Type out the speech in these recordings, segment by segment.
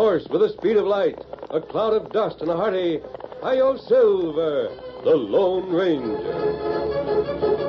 horse with the speed of light, a cloud of dust, and a hearty Hi-Yo Silver, the Lone Ranger.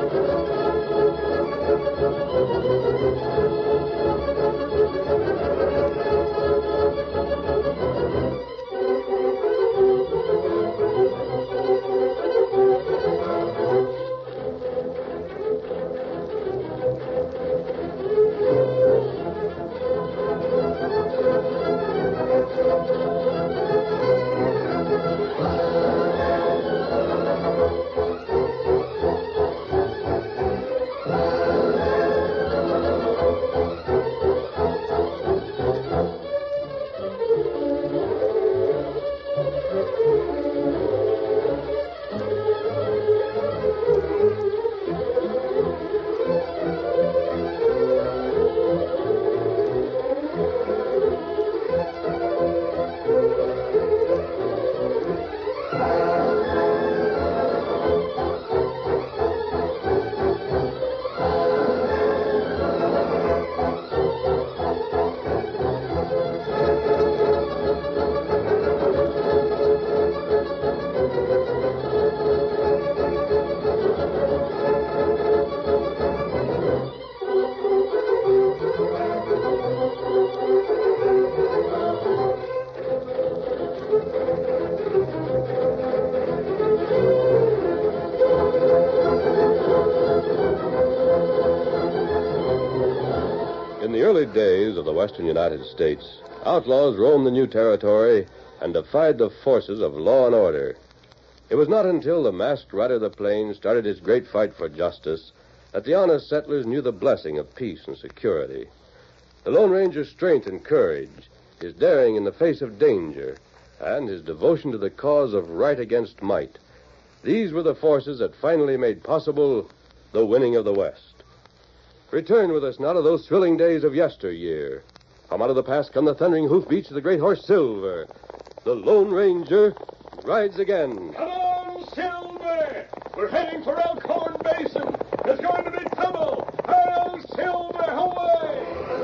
In the early days of the western United States, outlaws roamed the new territory and defied the forces of law and order. It was not until the masked rider of the plains started his great fight for justice that the honest settlers knew the blessing of peace and security. The Lone Ranger's strength and courage, his daring in the face of danger, and his devotion to the cause of right against might, these were the forces that finally made possible the winning of the West. Return with us now to those thrilling days of yesteryear. From out of the past come the thundering hoofbeats of the great horse Silver. The Lone Ranger rides again. Come on, Silver! We're heading for Elkhorn Basin. There's going to be trouble. Hail, Silver, away!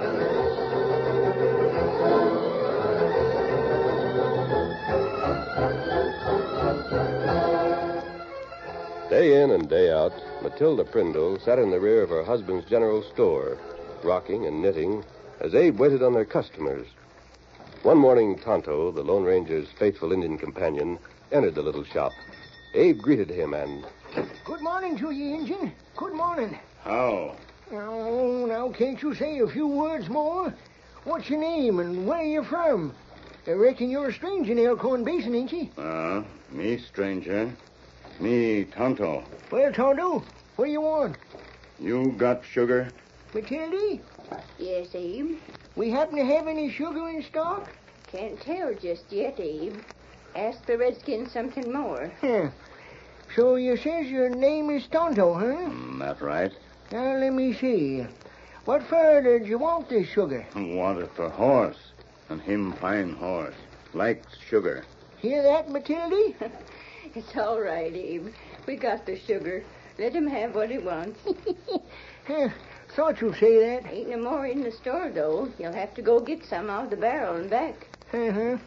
Day in and day out, Matilda Prindle sat in the rear of her husband's general store, rocking and knitting, as Abe waited on their customers. One morning, Tonto, the Lone Ranger's faithful Indian companion, entered the little shop. Abe greeted him and... Good morning to you, Injun. Good morning. How? Oh, now, can't you say a few words more? What's your name and where you from? I reckon you're a stranger in Elkhorn Basin, ain't you? Me stranger. Me Tonto. Well, Tonto, what do you want? You got sugar? Matilda, Yes, Abe. we happen to have any sugar in stock? Can't tell just yet, Abe. Ask the Redskins something more. Huh. So you says your name is Tonto, huh? That right. Now, let me see. What for did you want this sugar? Want it for horse. And him fine horse. Likes sugar. Hear that, Matilda? It's all right, Abe. We got the sugar. Let him have what he wants. Huh, thought you'd say that. Ain't no more in the store, though. You'll have to go get some out of the barrel and back. Uh-huh.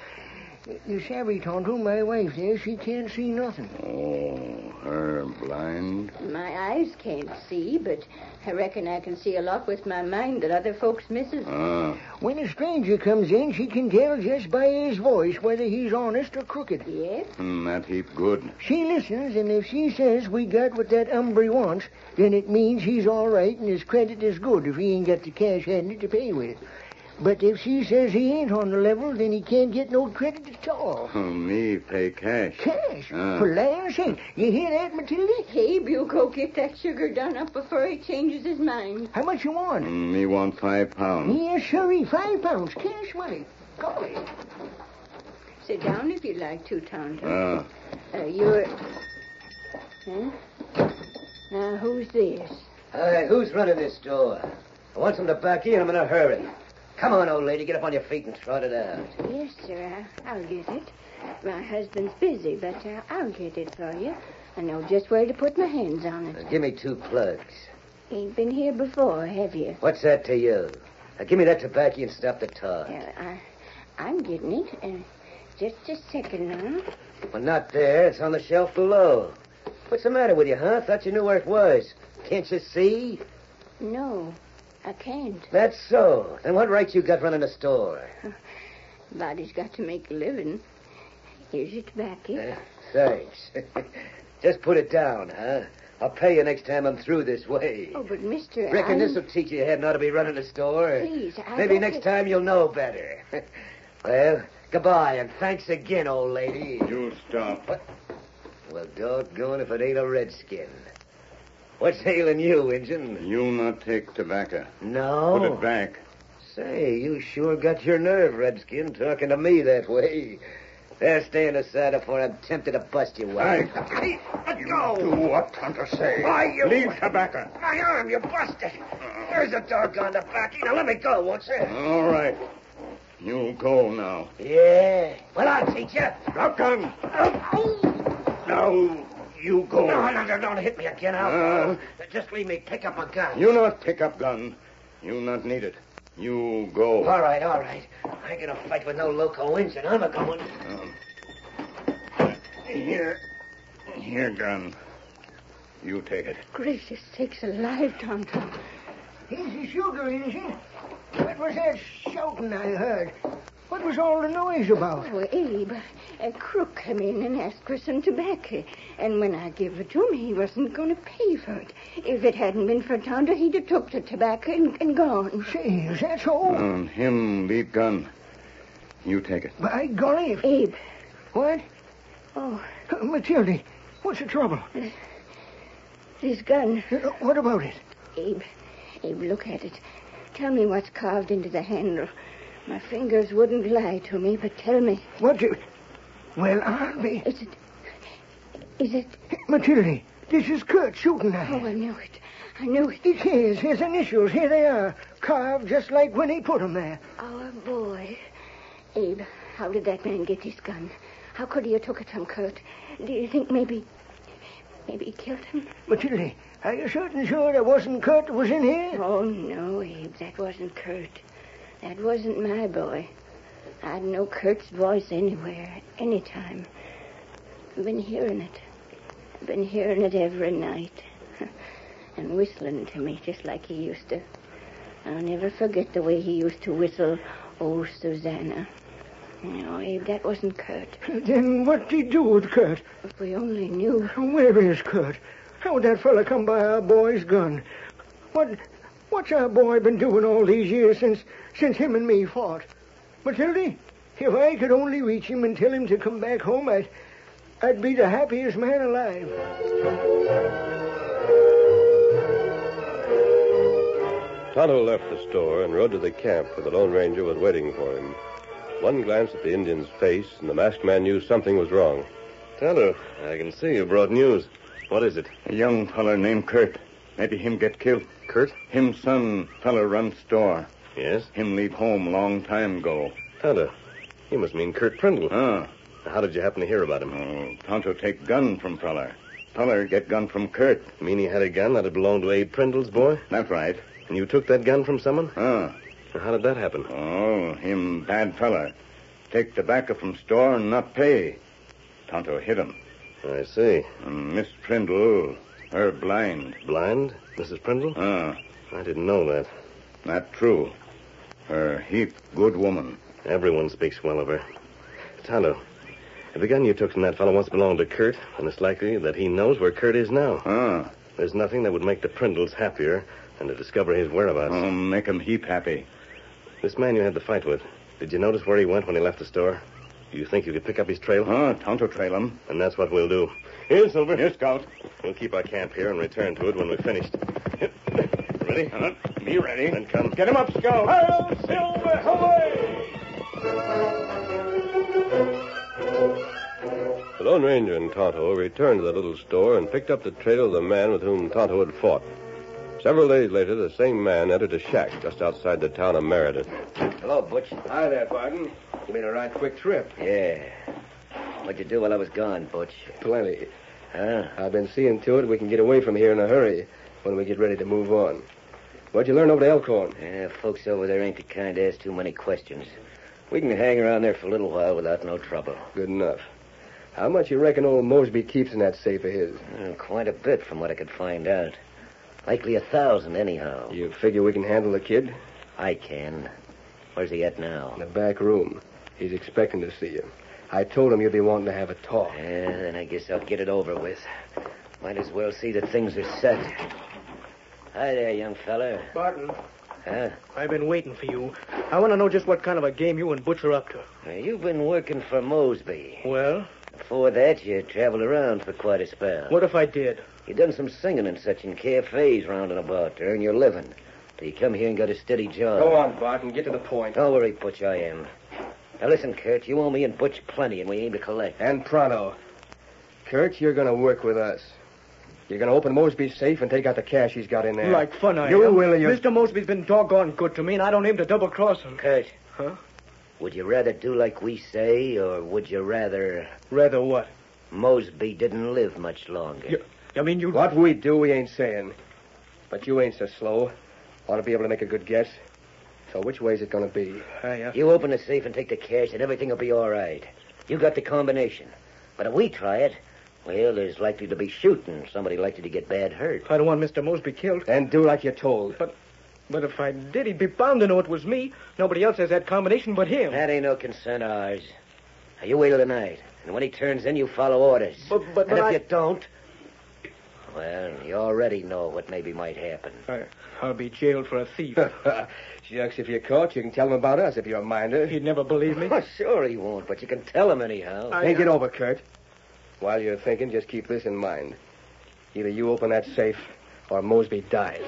You savvy, Tonto, my wife there, she can't see nothing. Oh, her blind? My eyes can't see, but I reckon I can see a lot with my mind that other folks misses. When a stranger comes in, she can tell just by his voice whether he's honest or crooked. Yes? That heap good. She listens, and if she says we got what that hombre wants, then it means he's all right and his credit is good if he ain't got the cash handy to pay with. But if she says he ain't on the level, then he can't get no credit at all. Me pay cash. Cash? For land's sake. You hear that, Matilda? Abe, you go get that sugar done up before he changes his mind. How much you want? Me want 5 pounds. Yes, sirree, 5 pounds. Cash money. Golly. Sit down if you'd like to, Tonto. You're... Huh? Now, who's this? Who's running this store? I want some tobacco and I'm in a hurry. Come on, old lady, get up on your feet and trot it out. Yes, sir, I'll get it. My husband's busy, but I'll get it for you. I know just where to put my hands on it. Give me 2 plugs. Ain't been here before, have you? What's that to you? Now, give me that tobacco and stop the talk. I'm getting it. Just a second now. Well, not there. It's on the shelf below. What's the matter with you, huh? Thought you knew where it was. Can't you see? No, I can't. That's so. Then what right you got running a store? Body's got to make a living. Here's your tobacco. Thanks. Just put it down, huh? I'll pay you next time I'm through this way. Oh, but Mister, Reckon this'll teach you your head not to be running a store. Please, Maybe next time you'll know better. Well, goodbye, and thanks again, old lady. You stop. What? Well, doggone if it ain't a redskin. What's ailing you, Injun? You not take tobacco. No. Put it back. Say, you sure got your nerve, Redskin, talking to me that way. There, stand aside before I'm tempted to bust you one. Hey, let go! Do what Tonto say. Why, you... Leave tobacco. My arm, you busted. There's the doggone tobacco. Now let me go, won't you? All right. You go now. Yeah. Well, I'll teach you. Drop gun. Oh. Now, you go. No, don't hit me again, Alco. Just leave me pick up my gun. You not pick up gun. You not need it. You go. All right. I ain't gonna fight with no loco Injun. I'm a-going. Here, gun. You take it. Gracious sakes alive, Tonto. Here's the sugar, Injun. What was that shouting I heard? What was all the noise about? Oh, Abe, a crook come in and asked for some tobacco. And when I gave it to him, he wasn't going to pay for it. If it hadn't been for Tonto, he'd have took the tobacco and gone. Say, is that so? Him leave gun. You take it. By golly. Abe. What? Oh. Matilda, what's the trouble? This gun. What about it? Abe, look at it. Tell me what's carved into the handle. My fingers wouldn't lie to me, but tell me. What do... Well, I'll be... Is it... Matilda, this is Kurt shooting at Oh, I knew it. It's his initials. Here they are. Carved just like when he put them there. Our boy. Abe, how did that man get his gun? How could he have took it from Kurt? Do you think maybe he killed him? Matilda, are you certain sure that wasn't Kurt that was in here? Oh, no, Abe, that wasn't Kurt. That wasn't my boy. I'd know Kurt's voice anywhere, anytime. I've been hearing it. I've been hearing it every night. And whistling to me just like he used to. I'll never forget the way he used to whistle, Oh, Susanna. No, Abe, that wasn't Kurt. Then what did he do with Kurt? If we only knew. Where is Kurt? How'd that fella come by our boy's gun? What's our boy been doing all these years since him and me fought? Matilda, if I could only reach him and tell him to come back home, I'd be the happiest man alive. Tonto left the store and rode to the camp where the Lone Ranger was waiting for him. One glance at the Indian's face, and the masked man knew something was wrong. Tonto, I can see you brought news. What is it? A young feller named Kurt. Maybe him get killed. Kurt? Him son feller run store. Yes? Him leave home long time ago. Tonto, you must mean Kurt Prindle. Ah. How did you happen to hear about him? Oh, Tonto take gun from feller. Feller get gun from Kurt. You mean he had a gun that had belonged to Abe Prindle's boy? That's right. And you took that gun from someone? Ah. How did that happen? Oh, him bad feller. Take tobacco from store and not pay. Tonto hit him. I see. And Miss Prindle, her blind. Blind? Mrs. Prindle? Ah. I didn't know that. Not true. Her heap good woman. Everyone speaks well of her. Tonto, if the gun you took from that fellow once belonged to Kurt, then it's likely that he knows where Kurt is now. Ah. There's nothing that would make the Prindles happier than to discover his whereabouts. Oh, make him heap happy. This man you had the fight with, did you notice where he went when he left the store? Do you think you could pick up his trail? Oh, Tonto trail him. And that's what we'll do. Here, Silver. Here, Scout. We'll keep our camp here and return to it when we've finished. Ready? Be ready. Then come. Get him up, Scout. Hail, Silver, away! The Lone Ranger and Tonto returned to the little store and picked up the trail of the man with whom Tonto had fought. Several days later, the same man entered a shack just outside the town of Meriden. Hello, Butch. Hi there, Barton. You made a right quick trip. Yeah. What'd you do while I was gone, Butch? Plenty. Huh? I've been seeing to it we can get away from here in a hurry when we get ready to move on. What'd you learn over to Elkhorn? Yeah, folks over there ain't the kind to ask too many questions. We can hang around there for a little while without no trouble. Good enough. How much you reckon old Mosby keeps in that safe of his? Quite a bit from what I could find out. Likely 1,000 anyhow. You figure we can handle the kid? I can. Where's he at now? In the back room. He's expecting to see you. I told him you'd be wanting to have a talk. Yeah, then I guess I'll get it over with. Might as well see that things are set. Hi there, young fella. Barton, Huh? I've been waiting for you. I want to know just what kind of a game you and Butch are up to. Now, you've been working for Mosby. Well, Before that, you traveled around for quite a spell. what if I did? You done some singing and such in cafes round and about to earn your living. Till you come here and got a steady job. Go on, Barton. Get to the point. Don't worry, Butch, I am. Now listen, Kurt, you owe me and Butch plenty, and we aim to collect. And pronto. Kurt, you're going to work with us. You're going to open Mosby's safe and take out the cash he's got in there. Like fun, I You am. will, you... Mr. Mosby's been doggone good to me, and I don't aim to double-cross him. Kurt. Huh? Would you rather do like we say, or would you rather... Rather what? Mosby didn't live much longer? I mean, you... What we do, we ain't saying. But you ain't so slow. Ought to be able to make a good guess. So which way's it going to be? You open the safe and take the cash, and everything will be all right. You got the combination. But if we try it, well, there's likely to be shooting. Somebody likely to get bad hurt. I don't want Mr. Mosby killed. And do like you're told. But if I did, he'd be bound to know it was me. Nobody else has that combination but him. That ain't no concern of ours. Now, you wait till tonight. And when he turns in, you follow orders. But and if I... you don't, well, you already know what maybe might happen. I'll be jailed for a thief. Shucks, if you're caught, you can tell him about us if you're a minder. He'd never believe me. Oh, sure he won't, but you can tell him anyhow. Think it over, Kurt. While you're thinking, just keep this in mind. Either you open that safe, or Mosby dies.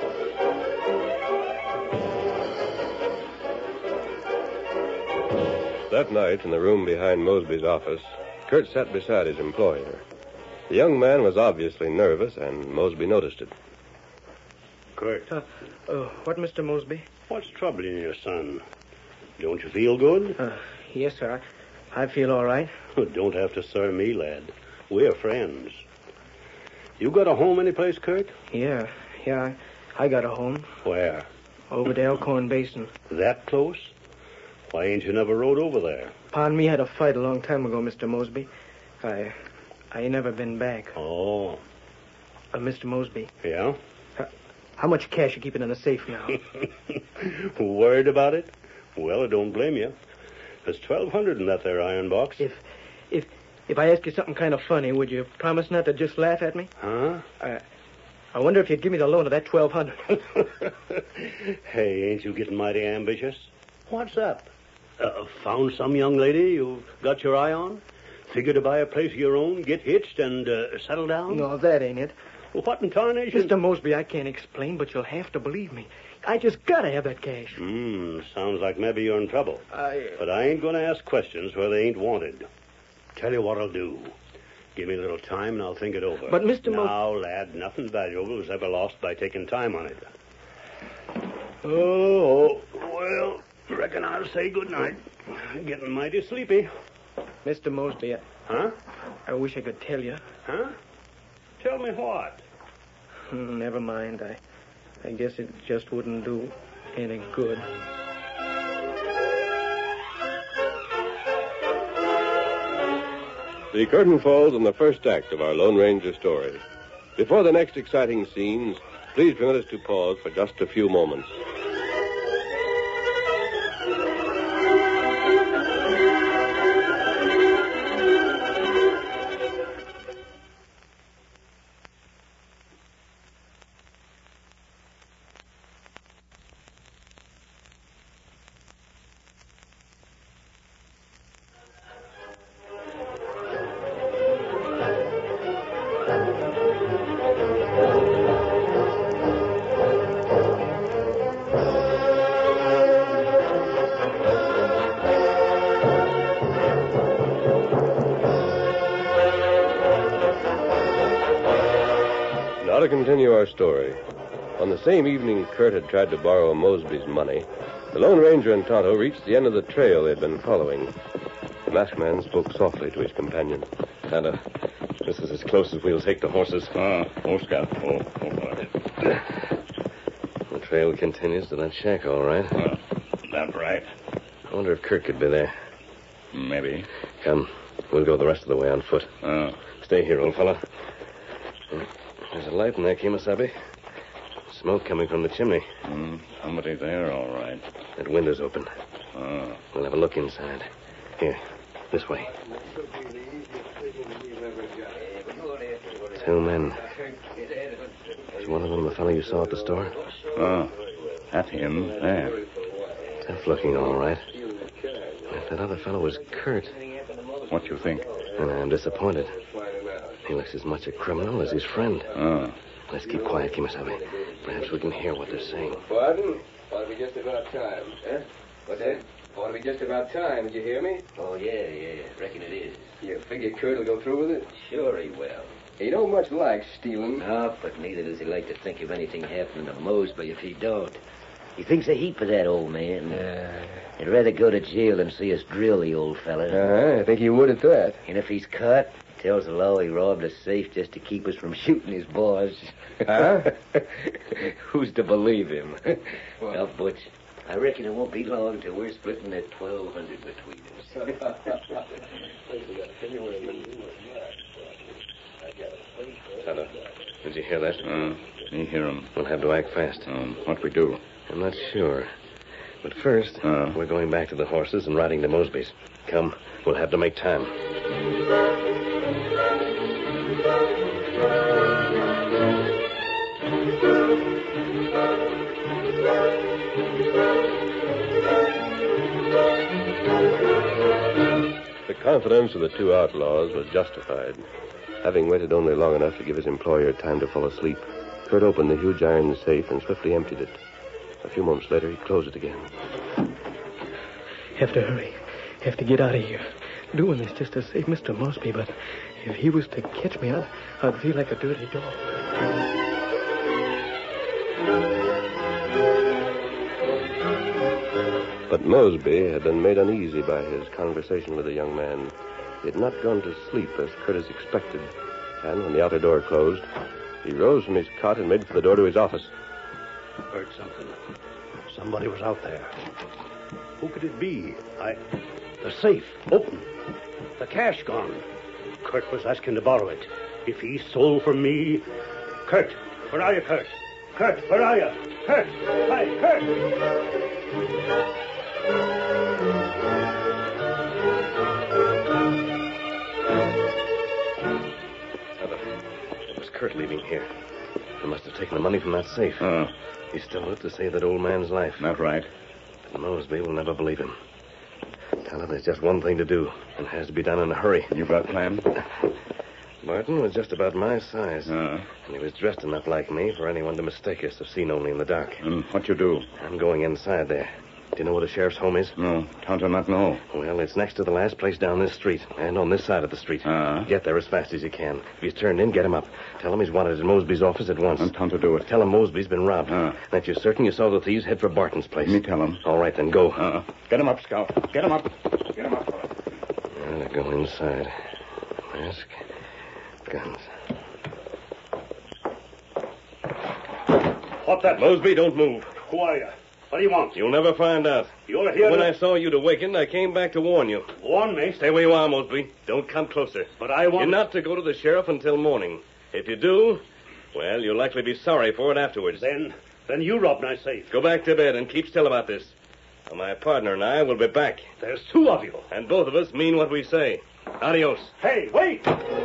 That night, in the room behind Mosby's office, Kurt sat beside his employer. The young man was obviously nervous, and Mosby noticed it. Kurt, What, Mr. Mosby? what's troubling you, son? Don't you feel good? Yes, sir. I feel all right. Don't have to sir me, lad. We're friends. You got a home anyplace, Kurt? Yeah, I got a home. Where? Over to Elkhorn Basin. That close? Why ain't you never rode over there? Pa and me had a fight a long time ago, Mr. Mosby. I ain't never been back. Oh. Mr. Mosby, Yeah? how much cash you keeping in the safe now? Worried about it? Well, I don't blame you. There's $1,200 in that there iron box. If I ask you something kind of funny, would you promise not to just laugh at me? Huh? I wonder if you'd give me the loan of that $1,200. Hey, ain't you getting mighty ambitious? What's up? Found some young lady you've got your eye on? Figure to buy a place of your own, get hitched, and settle down? No, that ain't it. Well, what in tarnation? Mr. Mosby, I can't explain, but you'll have to believe me. I just gotta have that cash. Sounds like maybe you're in trouble. But I ain't going to ask questions where they ain't wanted. Tell you what I'll do. Give me a little time, and I'll think it over. But, Mr. Now, lad, nothing valuable was ever lost by taking time on it. Well, reckon I'll say good night. Getting mighty sleepy. Mr. Mosby, Huh? I wish I could tell you. Huh? Tell me what? Never mind. I guess it just wouldn't do any good. The curtain falls on the first act of our Lone Ranger story. Before the next exciting scenes, please permit us to pause for just a few moments. Now to continue our story. On the same evening Kurt had tried to borrow Mosby's money, the Lone Ranger and Tonto reached the end of the trail they'd been following. The masked man spoke softly to his companion. Tonto, this is as close as we'll take the horses. Scout. Oh, The trail continues to that shack, all right. that's right. I wonder if Kurt could be there. Maybe. Come, we'll go the rest of the way on foot. Stay here, old fella. There's a light in there, Kemosabe. Smoke coming from the chimney. Somebody there, all right. That window's open. We'll have a look inside. Here, this way. 2 men. Is one of them the fellow you saw at the store? That's him there. Tough looking, all right. If that other fellow was Kurt... What you think? I'm disappointed. He looks as much a criminal as his friend. Let's keep quiet, Kemosabe. Perhaps we can hear what they're saying. Pardon? Ought to be just about time. Huh? What's that? Ought to be just about time. Did you hear me? Oh, yeah. Reckon it is. You figure Kurt will go through with it? Sure he will. He don't much like stealing. No, but neither does he like to think of anything happening to Mosby if he don't. He thinks a heap of that old man. He'd rather go to jail than see us drill the old fella. I think he would at that. And if he's caught, tells the law he robbed a safe just to keep us from shooting his boss. Huh? Who's to believe him? Well, Butch, I reckon it won't be long till we're splitting that 1,200 between us. Tonto, did you hear that? You hear him. We'll have to act fast. What we do? I'm not sure. But first, we're going back to the horses and riding to Mosby's. Come, we'll have to make time. The confidence of the 2 outlaws was justified. Having waited only long enough to give his employer time to fall asleep, Kurt opened the huge iron safe and swiftly emptied it. A few moments later, he closed it again. Have to hurry. Have to get out of here. Doing this just to save Mr. Mosby, but if he was to catch me, I'd feel like a dirty dog. But Mosby had been made uneasy by his conversation with the young man. He had not gone to sleep as Curtis expected, and when the outer door closed, he rose from his cot and made for the door to his office. Heard something. Somebody was out there. Who could it be? The safe, open. The cash gone. Kurt was asking to borrow it. If he stole from me... Kurt, where are you, Kurt? Kurt, where are you? Kurt! Hi, Kurt! It was Kurt leaving here. He must have taken the money from that safe. He stole it to save that old man's life. Not right. But Mosby will never believe him. Tell him there's just one thing to do, and it has to be done in a hurry. You got a plan? Martin was just about my size. And he was dressed enough like me for anyone to mistake us if seen only in the dark. And what you do? I'm going inside there. Do you know where the sheriff's home is? No, Tonto not know. Well, it's next to the last place down this street, and on this side of the street. Get there as fast as you can. If he's turned in, get him up. Tell him he's wanted in Mosby's office at once. And Tonto do it. Tell him Mosby's been robbed. And if you're certain you saw the thieves, head for Barton's place. Me tell him. All right, then go. Get him up, Scout. Get him up. Get him up, fella. I'll go inside. Mask. Guns. What that? Mosby, don't move. Who are you? What do you want? You'll never find out. You're here When I saw you'd awakened, I came back to warn you. Warn me? Stay where you are, Mosby. Don't come closer. But I want... You're not to go to the sheriff until morning. If you do, well, you'll likely be sorry for it afterwards. Then you robbed my safe. Go back to bed and keep still about this. My partner and I will be back. There's 2 of you. And both of us mean what we say. Adios. Hey, wait!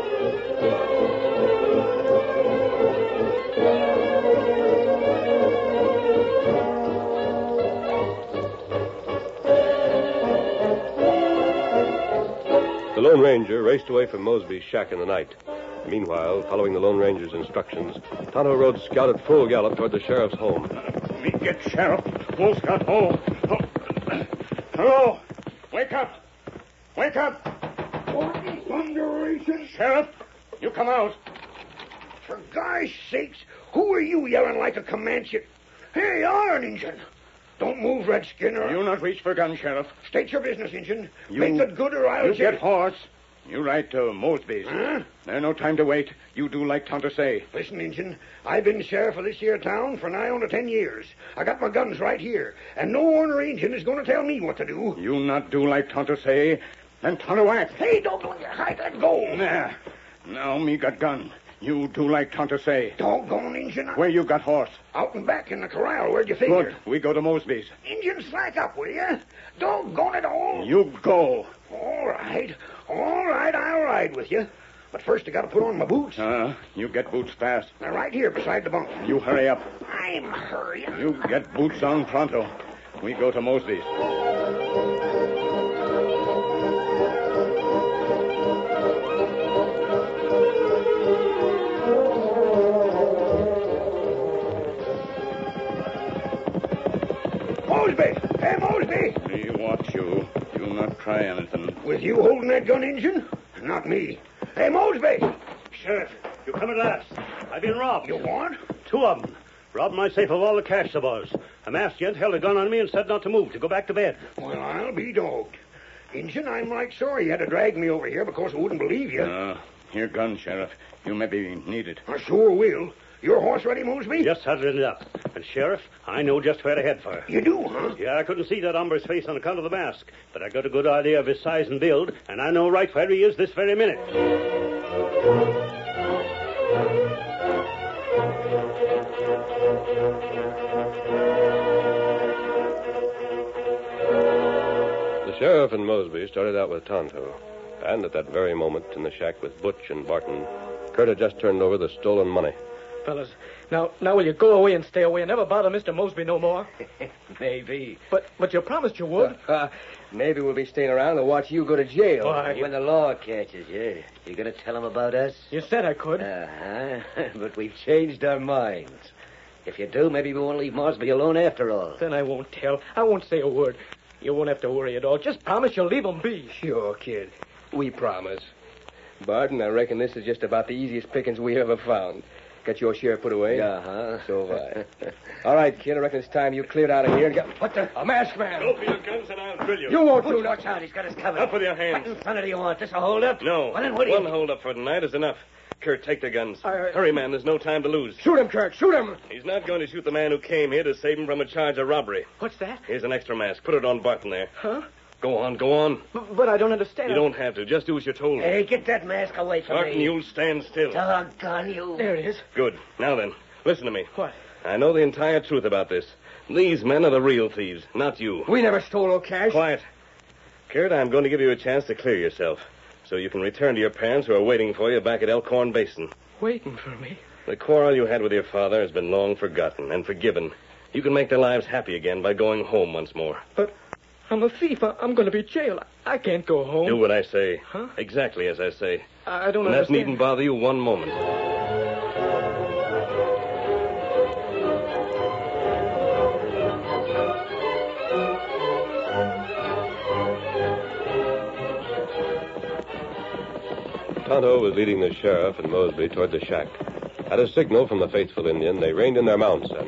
The Lone Ranger raced away from Mosby's shack in the night. Meanwhile, following the Lone Ranger's instructions, Tonto rode Scout at full gallop toward the sheriff's home. Me get Sheriff. Go, Scout. Ho. Hello. Wake up. Wake up. What in thunderation? Sheriff, you come out. For God's sakes, who are you yelling like a Comanche? Here you are, an Injun. Don't move, Redskin, or... You not reach for gun, Sheriff. State your business, Injun. Make it good or I'll... You get horse. You right to Mosby's. Huh? There's no time to wait. You do like Tonto say. Listen, Injun, I've been sheriff of this here town for nigh on to 10 years. I got my guns right here, and no ornery Injun is going to tell me what to do. You not do like Tonto say, then Tonto act. Hey, doggone you, hide that go. There. Now me got gun. You do like Tonto say. Doggone Injun. Where you got horse? Out and back in the corral. Where'd you figure? Good. We go to Mosby's. Injun, slack up, will you? Doggone it all. You go. All right, I'll ride with you. But first I got to put on my boots. You get boots fast. They're right here beside the bunk. You hurry up. I'm hurrying. You get boots on pronto. We go to Mosby's. Mosby! Hey, Mosby! Me watch you. You not try anything. With you holding that gun, Injun? Not me. Hey, Mosby! Sheriff, you come at last. I've been robbed. You what? 2 of them. Robbed my safe of all the cash there was. A masked gent held a gun on me and said not to move, to go back to bed. Well, I'll be dogged. Injun, I'm right sorry you had to drag me over here because I wouldn't believe you. Here, gun, Sheriff. You may be needed. I sure will. Your horse ready, Mosby? Just huddled it up. And, Sheriff, I know just where to head for. You do, huh? Yeah, I couldn't see that hombre's face on account of the mask, but I got a good idea of his size and build, and I know right where he is this very minute. The sheriff and Mosby started out with Tonto. And at that very moment, in the shack with Butch and Barton, Kurt had just turned over the stolen money. Fellas, now will you go away and stay away and never bother Mr. Mosby no more? Maybe. But you promised you would. Maybe we'll be staying around to watch you go to jail. Why? When the law catches you, you going to tell them about us? You said I could. Uh-huh. But we've changed our minds. If you do, maybe we won't leave Mosby alone after all. Then I won't tell. I won't say a word. You won't have to worry at all. Just promise you'll leave him be. Sure, kid. We promise. Barton, I reckon this is just about the easiest pickings we ever found. Got your share put away? Uh-huh. So have I. All right, kid, I reckon it's time you cleared out of here and got... What the... A masked man! Go for your guns and I'll drill you. You won't do Watch nothing. out, he's got us covered. Up with your hands. What in thunder do you want? This a hold-up? No. Well, then what do you... One hold-up for tonight is enough. Kurt, take the guns. Hurry, man. There's no time to lose. Shoot him, Kurt. Shoot him. He's not going to shoot the man who came here to save him from a charge of robbery. What's that? Here's an extra mask. Put it on Barton there. Huh? Go on, go on. But I don't understand. You don't have to. Just do as you're told. Hey, get that mask away from Barton, me. you'll stand still. Doggone you. There it is. Good. Now then, listen to me. What? I know the entire truth about this. These men are the real thieves, not you. We never stole no cash. Quiet. Kurt, I'm going to give you a chance to clear yourself so you can return to your parents who are waiting for you back at Elkhorn Basin. Waiting for me? The quarrel you had with your father has been long forgotten and forgiven. You can make their lives happy again by going home once more. But I'm a thief. I'm going to be jailed. I can't go home. Do what I say. Huh? Exactly as I say. I don't And that understand. needn't bother you one moment. Tonto was leading the sheriff and Mosby toward the shack. At a signal from the faithful Indian, they reined in their mounts and...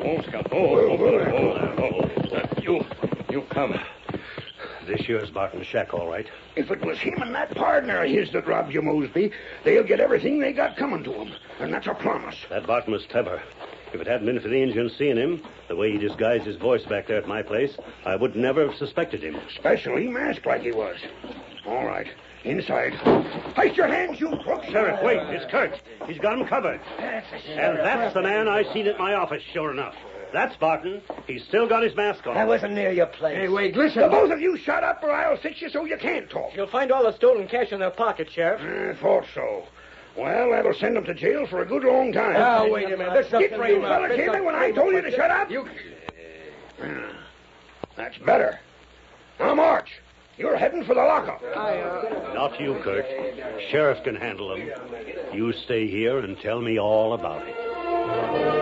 You come. This here's Barton's shack, all right. If it was him and that partner of his that robbed you, Mosby, they'll get everything they got coming to them. And that's a promise. That Barton was clever. If it hadn't been for the Indian seeing him, the way he disguised his voice back there at my place, I would never have suspected him. Especially masked like he was. All right. Inside. Hoist your hands, you crooks. Sheriff, wait. It's Kurt. He's got him covered. And that's the man I seen at my office, sure enough. That's Barton. He's still got his mask on. I wasn't near your place. Hey, wait, listen. The both of you shut up or I'll fix you so you can't talk. You'll find all the stolen cash in their pocket, Sheriff. I thought so. Well, that'll send them to jail for a good long time. Now, wait a minute. This Get is you fellas hear me when I told you to shut up? That's better. Now march. You're heading for the lockup. Not you, Kurt. Sheriff can handle him. You stay here and tell me all about it.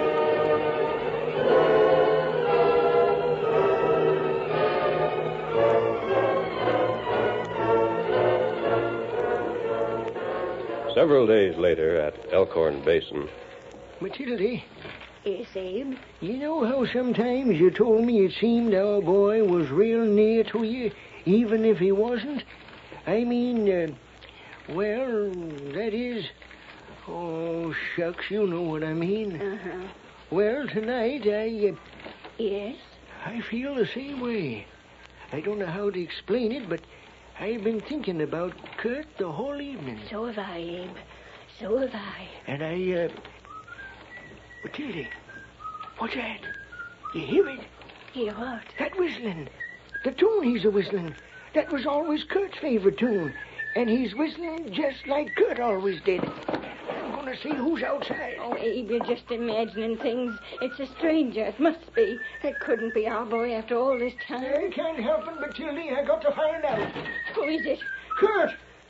Several days later, at Elkhorn Basin, Matilda, Yes, Abe? you know how sometimes you told me it seemed our boy was real near to you, even if he wasn't? I mean, Well, that is... Oh, shucks, you know what I mean. Uh-huh. Well, tonight Yes? I feel the same way. I don't know how to explain it, but I've been thinking about Kurt the whole evening. So have I, Abe. So have I. And Matilda, what's that? You hear it? Hear what? That whistling. The tune he's a-whistling. That was always Kurt's favorite tune. And he's whistling just like Kurt always did. I'm going to see who's outside. Oh, Abe, you're just imagining things. It's a stranger. It must be. It couldn't be our boy after all this time. I can't help it, Matilda. I got to find out. Who is it? Kurt!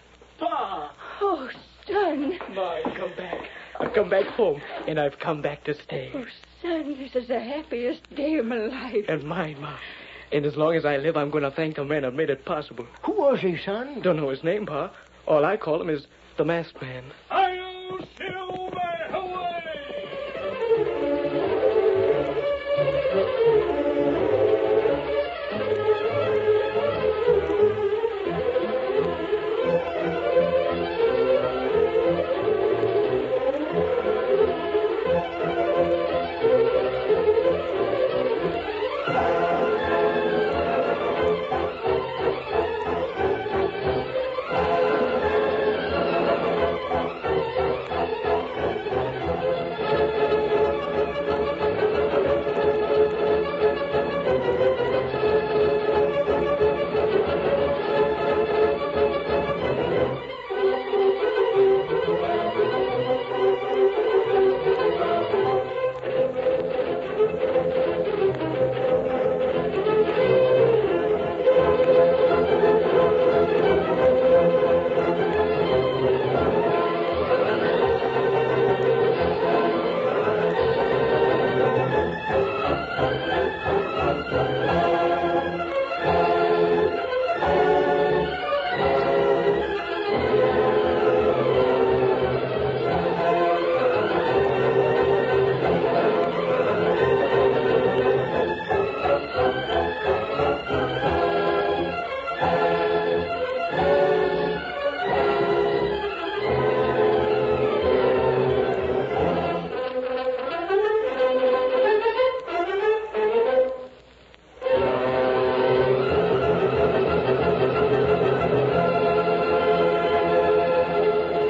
Pa! Oh, son. Ma, I've come back. I've come back home, and I've come back to stay. Oh, son, this is the happiest day of my life. And mine, Ma. And as long as I live, I'm going to thank the man that made it possible. Who was he, son? Don't know his name, Pa. All I call him is the masked man. Hi-yo, Silver, away!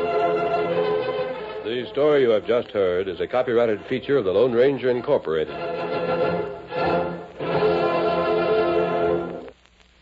The story you have just heard is a copyrighted feature of the Lone Ranger Incorporated.